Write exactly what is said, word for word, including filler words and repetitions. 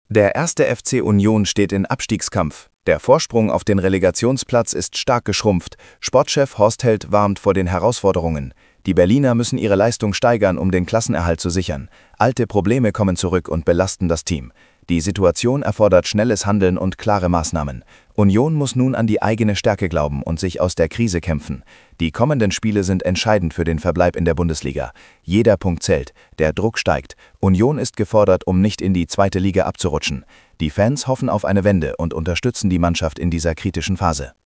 Der erste F C Union steht in Abstiegskampf. Der Vorsprung auf den Relegationsplatz ist stark geschrumpft. Sportchef Horst Held warnt vor den Herausforderungen. Die Berliner müssen ihre Leistung steigern, um den Klassenerhalt zu sichern. Alte Probleme kommen zurück und belasten das Team. Die Situation erfordert schnelles Handeln und klare Maßnahmen. Union muss nun an die eigene Stärke glauben und sich aus der Krise kämpfen. Die kommenden Spiele sind entscheidend für den Verbleib in der Bundesliga. Jeder Punkt zählt, der Druck steigt. Union ist gefordert, um nicht in die zweite Liga abzurutschen. Die Fans hoffen auf eine Wende und unterstützen die Mannschaft in dieser kritischen Phase.